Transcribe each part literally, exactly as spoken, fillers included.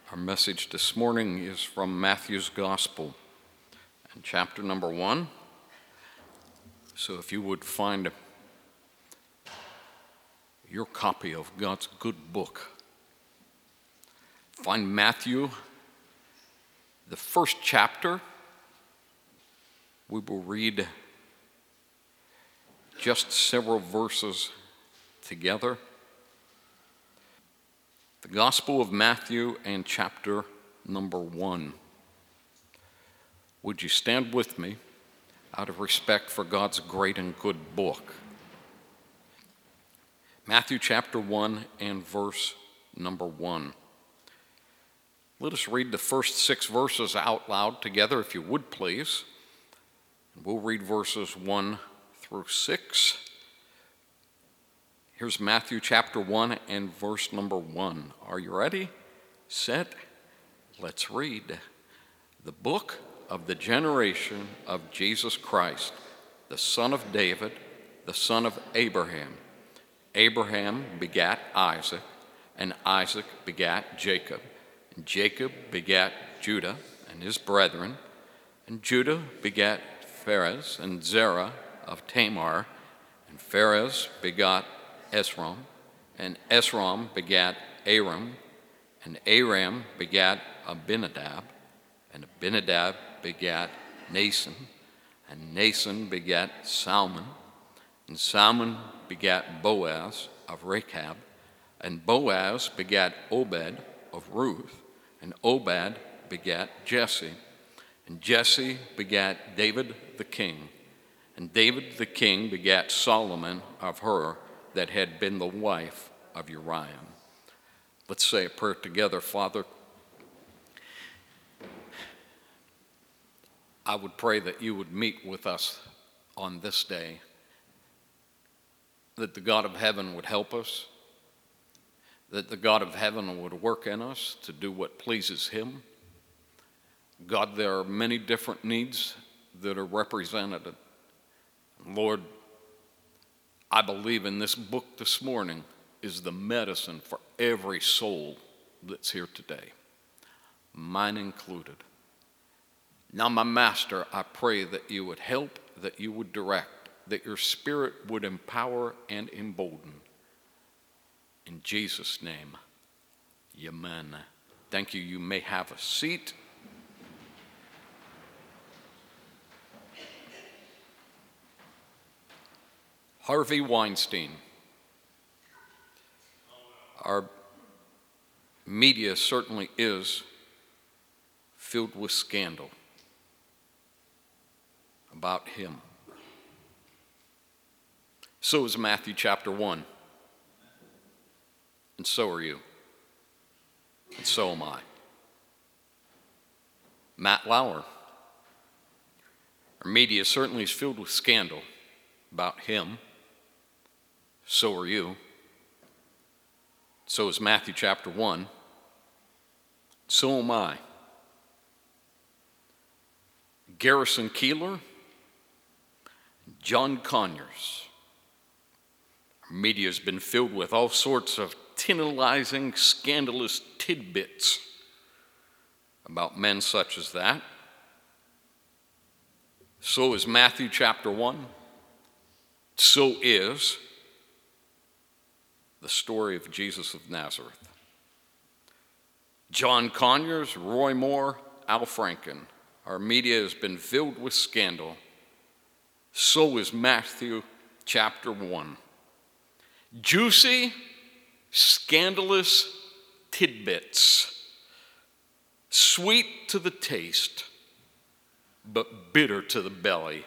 Our message this morning is from Matthew's Gospel, and chapter number one. So if you would find your copy of God's good book, find Matthew, the first chapter. We will read just several verses together. The Gospel of Matthew and chapter number one. Would you stand with me out of respect for God's great and good book? Matthew chapter one and verse number one. Let us read the first six verses out loud together, if you would please. We'll read verses one through six. Here's Matthew chapter one and verse number one. Are you ready? Set? Let's read. The book of the generation of Jesus Christ, the son of David, the son of Abraham. Abraham begat Isaac, and Isaac begat Jacob. And Jacob begat Judah and his brethren. And Judah begat Pharez and Zerah of Tamar. And Pharez begot Esrom, and Esrom begat Aram, and Aram begat Abinadab, and Abinadab begat Nason, and Nason begat Salmon, and Salmon begat Boaz of Rechab, and Boaz begat Obed of Ruth, and Obed begat Jesse, and Jesse begat David the king, and David the king begat Solomon of her that had been the wife of Uriah. Let's say a prayer together. Father, I would pray that you would meet with us on this day, that the God of heaven would help us, that the God of heaven would work in us to do what pleases him. God, there are many different needs that are represented. Lord, I believe in this book this morning is the medicine for every soul that's here today, mine included. Now, my Master, I pray that you would help, that you would direct, that your Spirit would empower and embolden. In Jesus' name, amen. Thank you. You may have a seat. Harvey Weinstein. Our media certainly is filled with scandal about him. So is Matthew chapter one. And so are you. And so am I. Matt Lauer. Our media certainly is filled with scandal about him. So are you. So is Matthew chapter one. So am I. Garrison Keillor, John Conyers. Our media has been filled with all sorts of tantalizing, scandalous tidbits about men such as that. So is Matthew chapter one. So is the story of Jesus of Nazareth. John Conyers, Roy Moore, Al Franken. Our media has been filled with scandal. So is Matthew chapter one. Juicy, scandalous tidbits. Sweet to the taste, but bitter to the belly.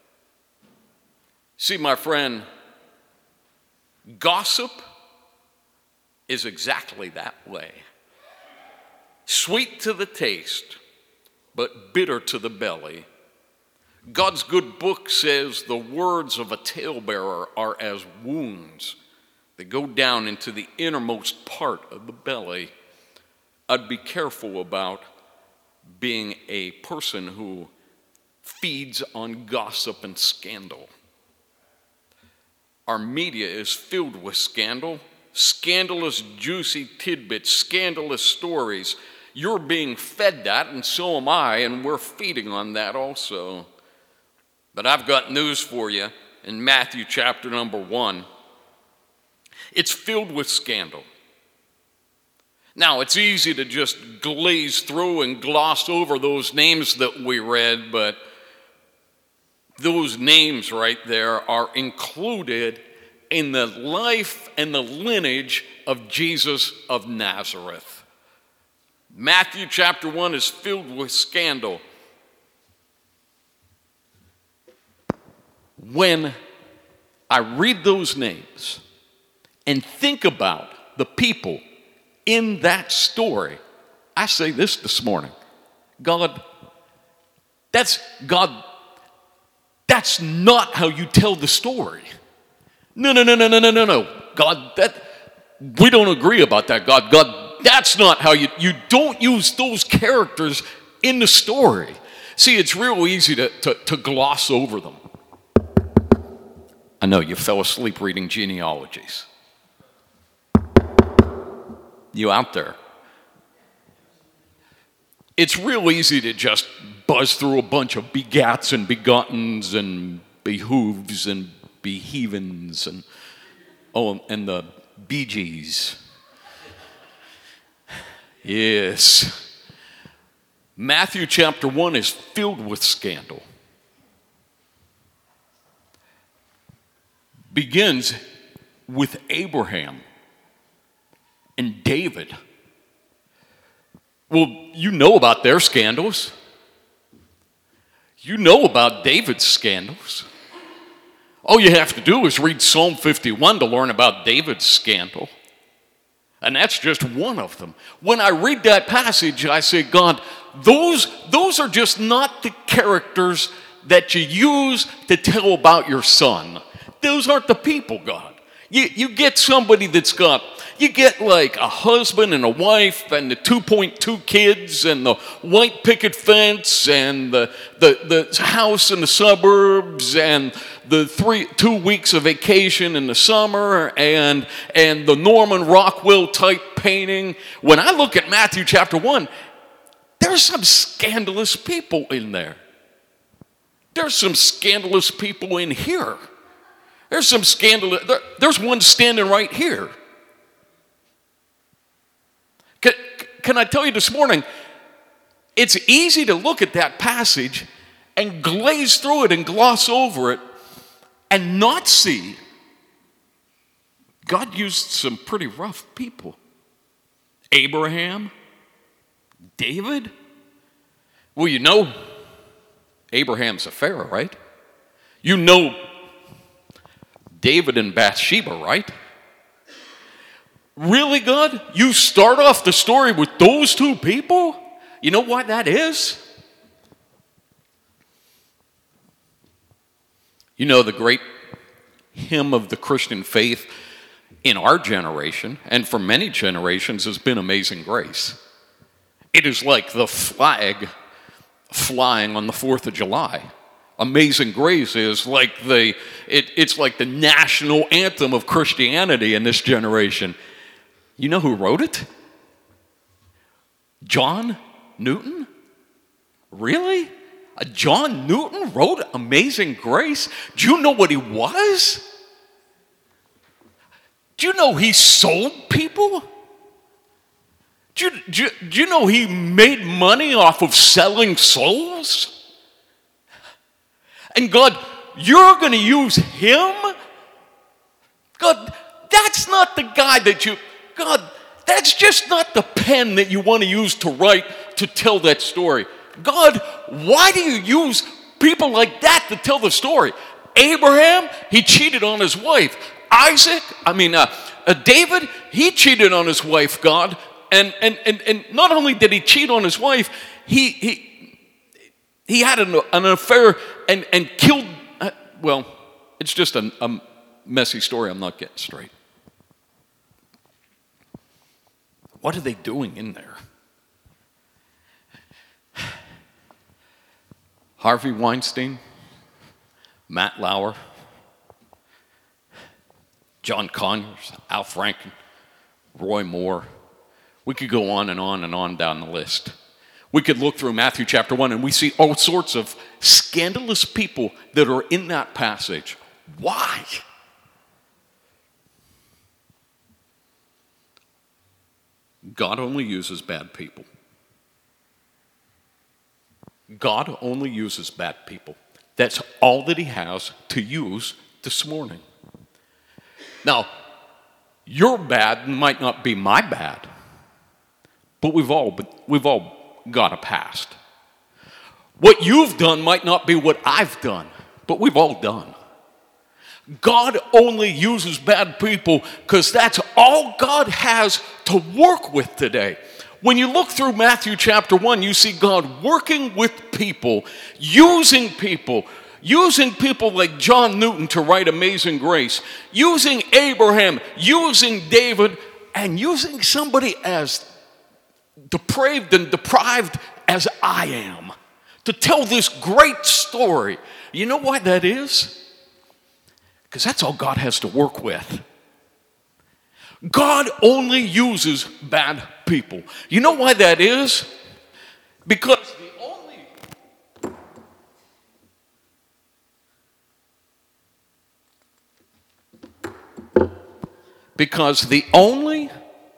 See, my friend, gossip is exactly that way. Sweet to the taste, but bitter to the belly. God's good book says the words of a talebearer are as wounds that go down into the innermost part of the belly. I'd be careful about being a person who feeds on gossip and scandal. Our media is filled with scandal, scandalous, juicy tidbits, scandalous stories. You're being fed that, and so am I, and we're feeding on that also. But I've got news for you in Matthew chapter number one. It's filled with scandal. Now, it's easy to just glaze through and gloss over those names that we read, but those names right there are included in the life and the lineage of Jesus of Nazareth. Matthew chapter one is filled with scandal. When I read those names and think about the people in that story, I say this this morning. God, that's God, that's not how you tell the story. No, no, no, no, no, no, no, no. God, that we don't agree about that. God, God, that's not how you you don't use those characters in the story. See, it's real easy to, to, to gloss over them. I know you fell asleep reading genealogies. You out there? It's real easy to just buzz through a bunch of begats and begottens and behooves and beheavens and oh, and the Bee Gees. Yes. Matthew chapter one is filled with scandal. Begins with Abraham and David. Well, you know about their scandals. You know about David's scandals. All you have to do is read Psalm fifty-one to learn about David's scandal. And that's just one of them. When I read that passage, I say, God, those, those are just not the characters that you use to tell about your son. Those aren't the people, God. You, you get somebody that's got, you get like a husband and a wife and the two point two kids and the white picket fence and the, the, the house in the suburbs and the three two weeks of vacation in the summer and, and the Norman Rockwell type painting. When I look at Matthew chapter one, there's some scandalous people in there. There's some scandalous people in here. There's some scandal. There, there's one standing right here. Can, can I tell you this morning, it's easy to look at that passage and glaze through it and gloss over it and not see God used some pretty rough people. Abraham, David. Well, you know Abraham's affair, right? You know David and Bathsheba, right? Really, God? You start off the story with those two people? You know what that is? You know the great hymn of the Christian faith in our generation, and for many generations, has been Amazing Grace. It is like the flag flying on the fourth of July. Amazing Grace is like the, it, it's like the national anthem of Christianity in this generation. You know who wrote it? John Newton? Really? Uh, John Newton wrote Amazing Grace? Do you know what he was? Do you know he sold people? Do you, do, you, do you know he made money off of selling souls? And God, you're going to use him? God, that's not the guy that you, God, that's just not the pen that you want to use to write, to tell that story. God, why do you use people like that to tell the story? Abraham, he cheated on his wife. Isaac, I mean, uh, uh, David, he cheated on his wife, God. And, and, and, and not only did he cheat on his wife, he, he, he had an, an affair and, and killed, uh, well, it's just a, a messy story I'm not getting straight. What are they doing in there? Harvey Weinstein, Matt Lauer, John Conyers, Al Franken, Roy Moore. We could go on and on and on down the list. We could look through Matthew chapter one and we see all sorts of scandalous people that are in that passage. Why? God only uses bad people. God only uses bad people. That's all that he has to use this morning. Now, your bad might not be my bad, but we've all, we've all got a past. What you've done might not be what I've done, but we've all done. God only uses bad people because that's all God has to work with today. When you look through Matthew chapter one, you see God working with people, using people, using people like John Newton to write Amazing Grace, using Abraham, using David, and using somebody as depraved and deprived as I am to tell this great story. You know why that is? Because that's all God has to work with. God only uses bad people. You know why that is? Because the only because the only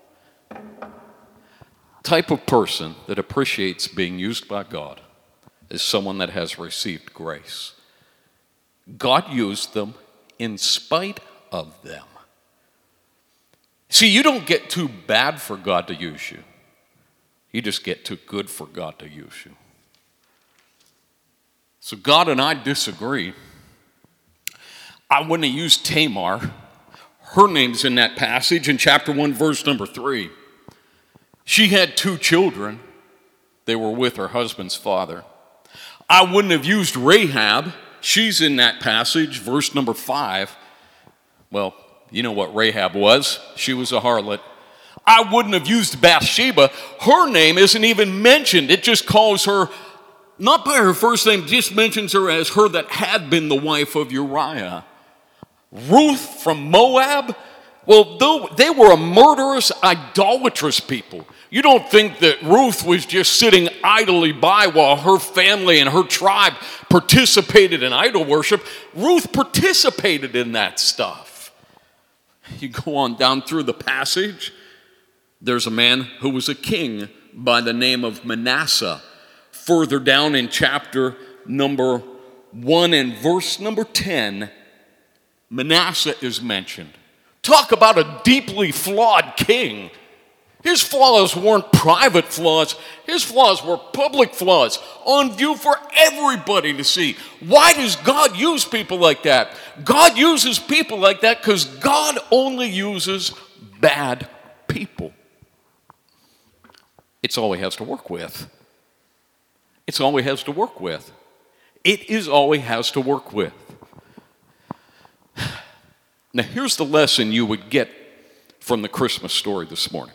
type of person that appreciates being used by God is someone that has received grace. God used them in spite of them. See, you don't get too bad for God to use you. You just get too good for God to use you. So God and I disagree. I wouldn't have used Tamar. Her name's in that passage in chapter one, verse number three. She had two children. They were with her husband's father. I wouldn't have used Rahab. She's in that passage, verse number five. Well, you know what Rahab was. She was a harlot. I wouldn't have used Bathsheba. Her name isn't even mentioned. It just calls her, not by her first name, just mentions her as her that had been the wife of Uriah. Ruth from Moab, well, they were a murderous, idolatrous people. You don't think that Ruth was just sitting idly by while her family and her tribe participated in idol worship. Ruth participated in that stuff. You go on down through the passage. There's a man who was a king by the name of Manasseh. Further down in chapter number one and verse number ten, Manasseh is mentioned. Talk about a deeply flawed king. His flaws weren't private flaws. His flaws were public flaws on view for everybody to see. Why does God use people like that? God uses people like that because God only uses bad people. It's all he has to work with. It's all he has to work with. It is all he has to work with. Now, here's the lesson you would get from the Christmas story this morning.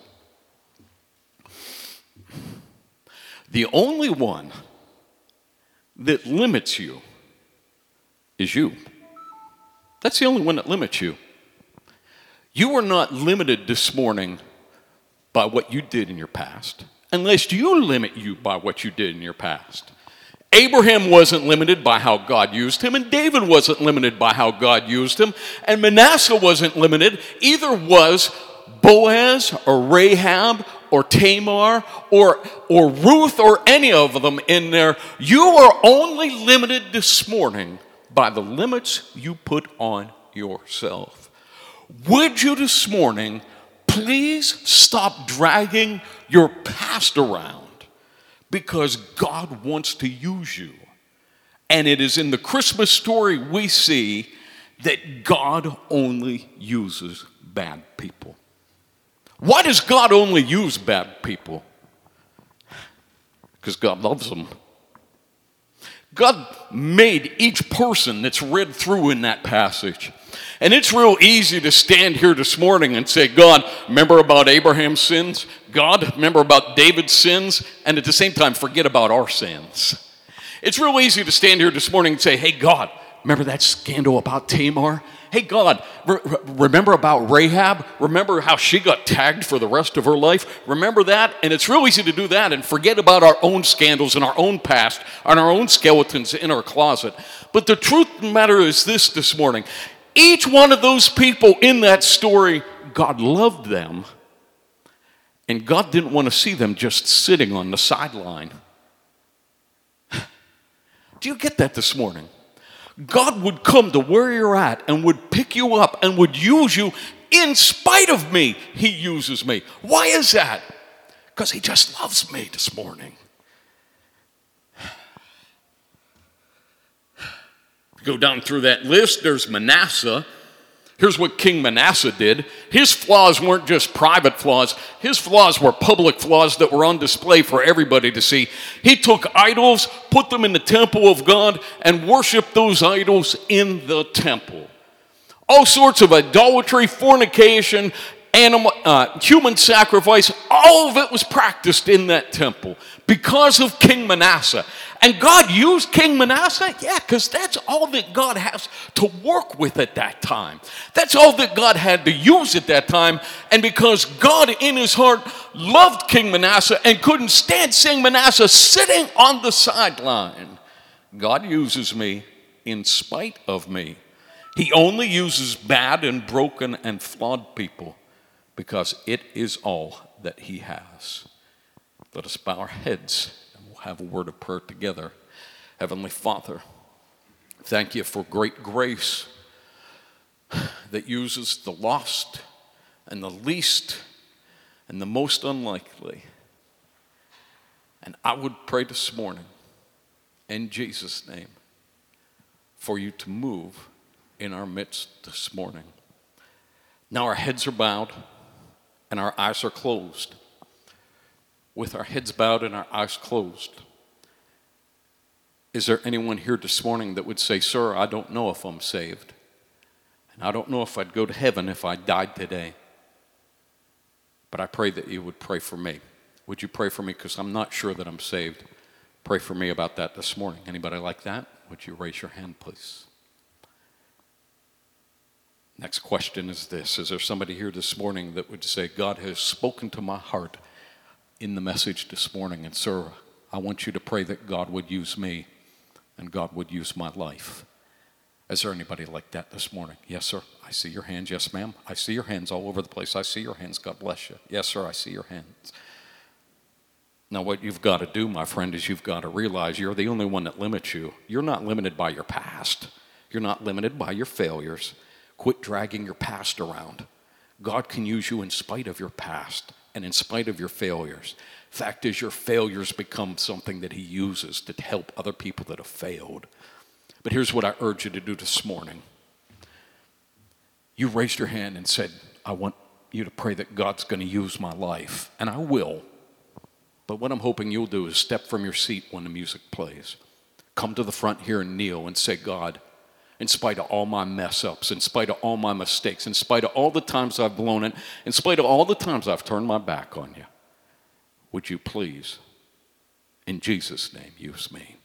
The only one that limits you is you. That's the only one that limits you. You are not limited this morning by what you did in your past, unless you limit you by what you did in your past. Abraham wasn't limited by how God used him, and David wasn't limited by how God used him, and Manasseh wasn't limited. Either was Boaz or Rahab or Tamar or, or Ruth or any of them in there. You are only limited this morning by the limits you put on yourself. Would you this morning please stop dragging your past around, because God wants to use you. And it is in the Christmas story we see that God only uses bad people. Why does God only use bad people? Because God loves them. God made each person that's read through in that passage. And it's real easy to stand here this morning and say, God, remember about Abraham's sins? God, remember about David's sins? And at the same time, forget about our sins. It's real easy to stand here this morning and say, hey, God, Remember that scandal about Tamar? Hey, God, re- remember about Rahab? Remember how she got tagged for the rest of her life? Remember that? And it's real easy to do that and forget about our own scandals and our own past and our own skeletons in our closet. But the truth of the matter is this this morning. Each one of those people in that story, God loved them. And God didn't want to see them just sitting on the sideline. Do you get that this morning? God would come to where you're at and would pick you up and would use you in spite of me. He uses me. Why is that? Because he just loves me this morning. Go down through that list. There's Manasseh. Here's what King Manasseh did. His flaws weren't just private flaws. His flaws were public flaws that were on display for everybody to see. He took idols, put them in the temple of God, and worshiped those idols in the temple. All sorts of idolatry, fornication, animal, uh, human sacrifice, all of it was practiced in that temple because of King Manasseh. And God used King Manasseh? Yeah, because that's all that God has to work with at that time. That's all that God had to use at that time. And because God in his heart loved King Manasseh and couldn't stand seeing Manasseh sitting on the sideline, God uses me in spite of me. He only uses bad and broken and flawed people because it is all that he has. Let us bow our heads. Have a word of prayer together. Heavenly Father, thank you for great grace that uses the lost and the least and the most unlikely. And I would pray this morning, in Jesus' name, for you to move in our midst this morning. Now our heads are bowed and our eyes are closed. With our heads bowed and our eyes closed, is there anyone here this morning that would say, sir, I don't know if I'm saved, and I don't know if I'd go to heaven if I died today, but I pray that you would pray for me. Would you pray for me? Because I'm not sure that I'm saved. Pray for me about that this morning. Anybody like that? Would you raise your hand, please? Next question is this. Is there somebody here this morning that would say, God has spoken to my heart in the message this morning, and sir, I want you to pray that God would use me and God would use my life. Is there anybody like that this morning? Yes, sir. I see your hands. Yes, ma'am. I see your hands all over the place. I see your hands. God bless you. Yes, sir. I see your hands. Now, what you've got to do, my friend, is you've got to realize you're the only one that limits you. You're not limited by your past. You're not limited by your failures. Quit dragging your past around. God can use you in spite of your past and in spite of your failures. Fact is, your failures become something that he uses to help other people that have failed. But here's what I urge you to do this morning. You raised your hand and said, I want you to pray that God's going to use my life. And I will. But what I'm hoping you'll do is step from your seat when the music plays. Come to the front here and kneel and say, God, in spite of all my mess ups, in spite of all my mistakes, in spite of all the times I've blown it, in spite of all the times I've turned my back on you, would you please, in Jesus' name, use me?